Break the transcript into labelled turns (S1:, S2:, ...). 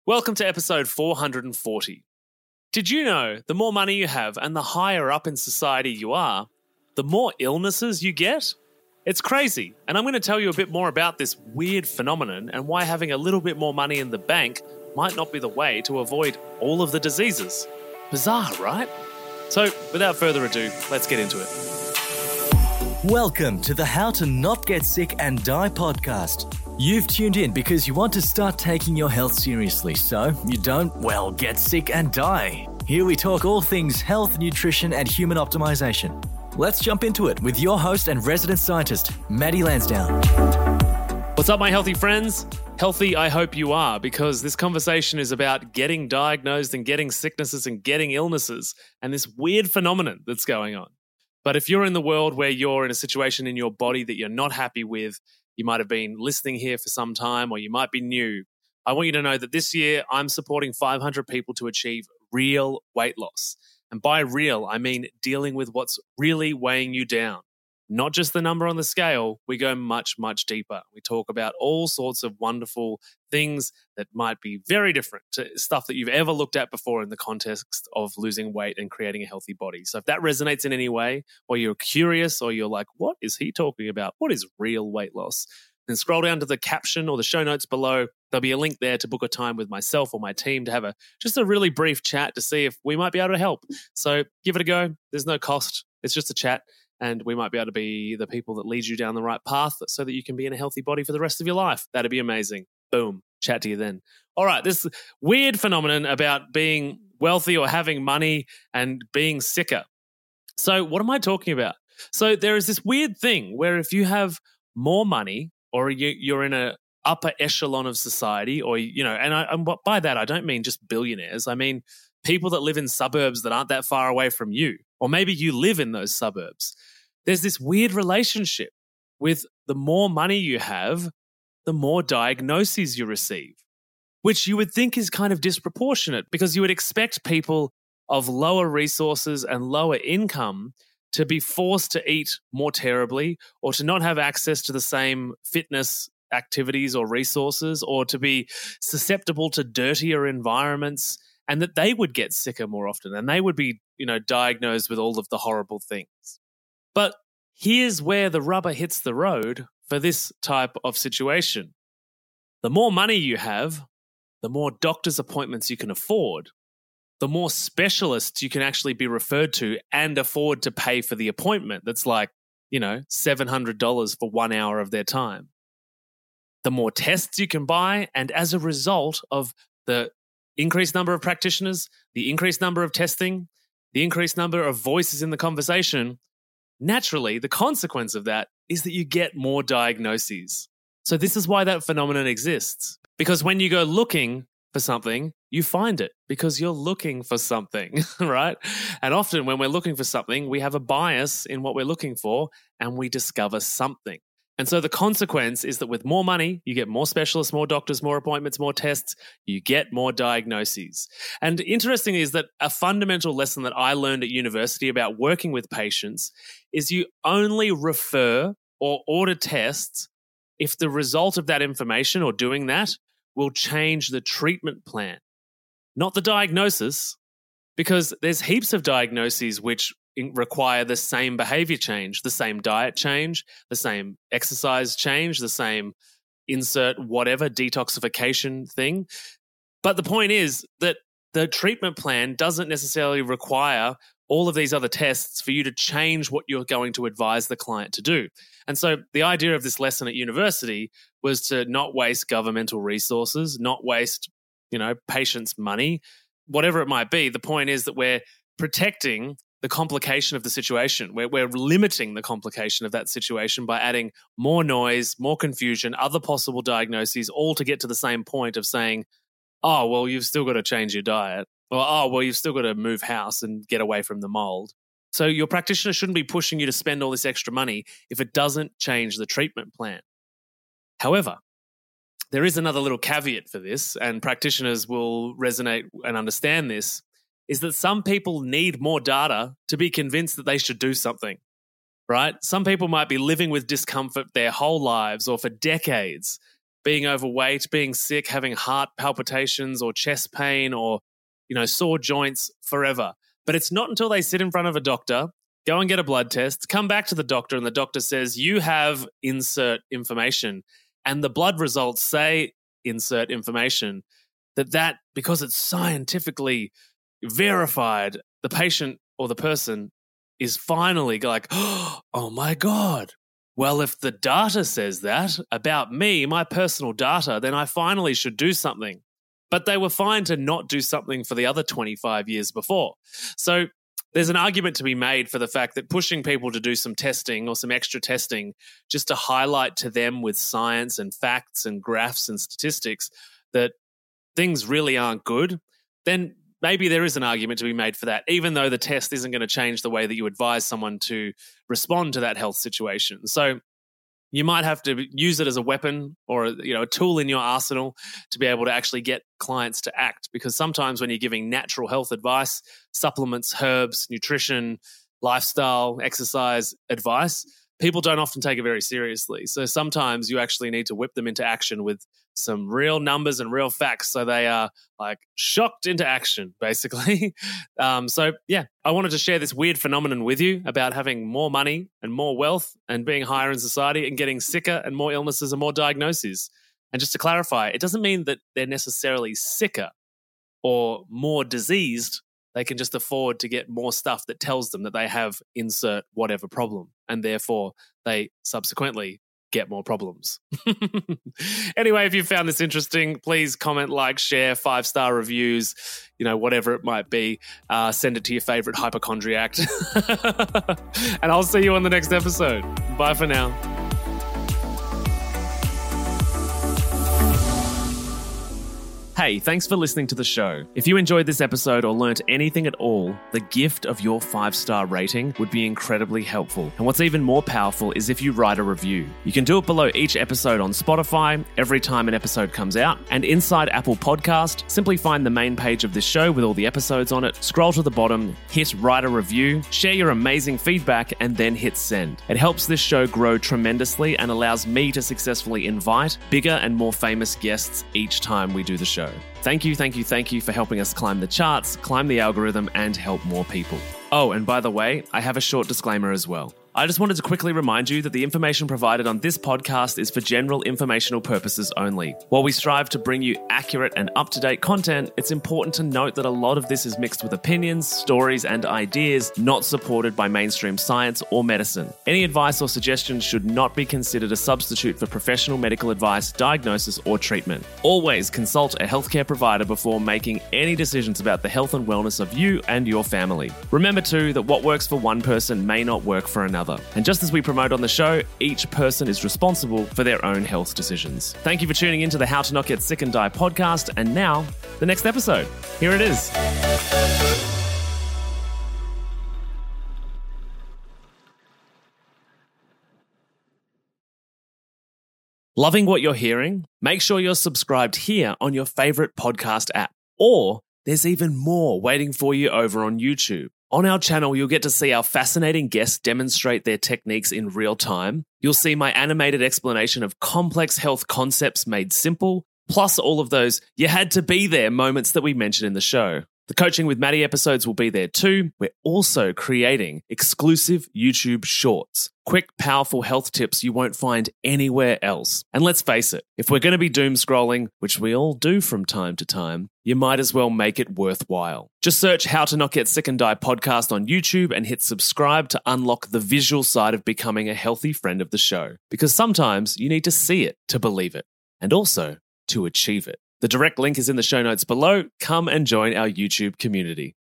S1: Welcome to episode 440. Did you know the more money you have and the higher up in society you are, the more illnesses you get? It's crazy, and I'm going to tell you a bit more about this weird phenomenon and why having a little bit more money in the bank might not be the way to avoid all of the diseases. Bizarre, right? So, without further ado, let's get into it.
S2: Welcome to the How to Not Get Sick and Die podcast. You've tuned in because you want to start taking your health seriously so you don't, get sick and die. Here we talk all things health, nutrition, and human optimization. Let's jump into it with your host and resident scientist, Maddie Lansdowne.
S1: What's up, my healthy friends? Healthy, I hope you are, because this conversation is about getting diagnosed and getting sicknesses and getting illnesses and this weird phenomenon that's going on. But if you're in the world where you're in a situation in your body that you're not happy with, you might have been listening here for some time or you might be new, I want you to know that this year I'm supporting 500 people to achieve real weight loss. And by real, I mean dealing with what's really weighing you down. Not just the number on the scale, we go much, much deeper. We talk about all sorts of wonderful things that might be very different to stuff that you've ever looked at before in the context of losing weight and creating a healthy body. So if that resonates in any way, or you're curious, or you're like, what is he talking about? What is real weight loss? Then scroll down to the caption or the show notes below. There'll be a link there to book a time with myself or my team to have just a really brief chat to see if we might be able to help. So give it a go. There's no cost. It's just a chat. And we might be able to be the people that lead you down the right path so that you can be in a healthy body for the rest of your life. That'd be amazing. Boom. Chat to you then. All right. This weird phenomenon about being wealthy or having money and being sicker. So what am I talking about? So there is this weird thing where if you have more money or you're in a upper echelon of society or, and by that, I don't mean just billionaires. I mean people that live in suburbs that aren't that far away from you, or maybe you live in those suburbs. There's this weird relationship with the more money you have, the more diagnoses you receive, which you would think is kind of disproportionate because you would expect people of lower resources and lower income to be forced to eat more terribly or to not have access to the same fitness activities or resources or to be susceptible to dirtier environments, and that they would get sicker more often and they would be, diagnosed with all of the horrible things. But here's where the rubber hits the road for this type of situation. The more money you have, the more doctor's appointments you can afford, the more specialists you can actually be referred to and afford to pay for the appointment. That's like, $700 for 1 hour of their time. The more tests you can buy, and as a result of the increased number of practitioners, the increased number of testing, the increased number of voices in the conversation, naturally, the consequence of that is that you get more diagnoses. So this is why that phenomenon exists. Because when you go looking for something, you find it because you're looking for something, right? And often when we're looking for something, we have a bias in what we're looking for and we discover something. And so the consequence is that with more money, you get more specialists, more doctors, more appointments, more tests, you get more diagnoses. And interesting is that a fundamental lesson that I learned at university about working with patients is you only refer or order tests if the result of that information or doing that will change the treatment plan, not the diagnosis, because there's heaps of diagnoses which require the same behavior change, the same diet change, the same exercise change, the same insert whatever detoxification thing. But the point is that the treatment plan doesn't necessarily require all of these other tests for you to change what you're going to advise the client to do. And so the idea of this lesson at university was to not waste governmental resources, not waste, patients' money, whatever it might be. The point is that we're protecting the complication of the situation. We're limiting the complication of that situation by adding more noise, more confusion, other possible diagnoses, all to get to the same point of saying, oh, well, you've still got to change your diet. Or, oh, well, you've still got to move house and get away from the mold. So your practitioner shouldn't be pushing you to spend all this extra money if it doesn't change the treatment plan. However, there is another little caveat for this, and practitioners will resonate and understand this, is that some people need more data to be convinced that they should do something, right? Some people might be living with discomfort their whole lives or for decades, being overweight, being sick, having heart palpitations or chest pain or, sore joints forever. But it's not until they sit in front of a doctor, go and get a blood test, come back to the doctor, and the doctor says, you have insert information. And the blood results say insert information, that because it's scientifically verified, the patient or the person is finally like, oh my God. Well, if the data says that about me, my personal data, then I finally should do something. But they were fine to not do something for the other 25 years before. So there's an argument to be made for the fact that pushing people to do some testing or some extra testing just to highlight to them with science and facts and graphs and statistics that things really aren't good, then maybe there is an argument to be made for that, even though the test isn't going to change the way that you advise someone to respond to that health situation. So you might have to use it as a weapon or a tool in your arsenal to be able to actually get clients to act. Because sometimes when you're giving natural health advice, supplements, herbs, nutrition, lifestyle, exercise advice, people don't often take it very seriously. So sometimes you actually need to whip them into action with some real numbers and real facts so they are like shocked into action, basically. So I wanted to share this weird phenomenon with you about having more money and more wealth and being higher in society and getting sicker and more illnesses and more diagnoses. And just to clarify, it doesn't mean that they're necessarily sicker or more diseased. They can just afford to get more stuff that tells them that they have insert whatever problem, and therefore they subsequently get more problems. Anyway, if you found this interesting, please comment, like, share, 5-star reviews, whatever it might be. Send it to your favorite hypochondriac. And I'll see you on the next episode. Bye for now. Hey, thanks for listening to the show. If you enjoyed this episode or learnt anything at all, the gift of your 5-star rating would be incredibly helpful. And what's even more powerful is if you write a review. You can do it below each episode on Spotify, every time an episode comes out, and inside Apple Podcast, simply find the main page of this show with all the episodes on it, scroll to the bottom, hit write a review, share your amazing feedback, and then hit send. It helps this show grow tremendously and allows me to successfully invite bigger and more famous guests each time we do the show. Thank you for helping us climb the charts, climb the algorithm, and help more people. Oh, and by the way, I have a short disclaimer as well. I just wanted to quickly remind you that the information provided on this podcast is for general informational purposes only. While we strive to bring you accurate and up-to-date content, it's important to note that a lot of this is mixed with opinions, stories, and ideas not supported by mainstream science or medicine. Any advice or suggestions should not be considered a substitute for professional medical advice, diagnosis, or treatment. Always consult a healthcare provider before making any decisions about the health and wellness of you and your family. Remember too that what works for one person may not work for another. And just as we promote on the show, each person is responsible for their own health decisions. Thank you for tuning into the How to Not Get Sick and Die podcast. And now, the next episode. Here it is. Loving what you're hearing? Make sure you're subscribed here on your favorite podcast app. Or there's even more waiting for you over on YouTube. On our channel, you'll get to see our fascinating guests demonstrate their techniques in real time. You'll see my animated explanation of complex health concepts made simple, plus all of those you had to be there moments that we mentioned in the show. The Coaching with Maddie episodes will be there too. We're also creating exclusive YouTube shorts. Quick, powerful health tips you won't find anywhere else. And let's face it, if we're going to be doom scrolling, which we all do from time to time, you might as well make it worthwhile. Just search How to Not Get Sick and Die podcast on YouTube and hit subscribe to unlock the visual side of becoming a healthy friend of the show. Because sometimes you need to see it to believe it, and also to achieve it. The direct link is in the show notes below. Come and join our YouTube community.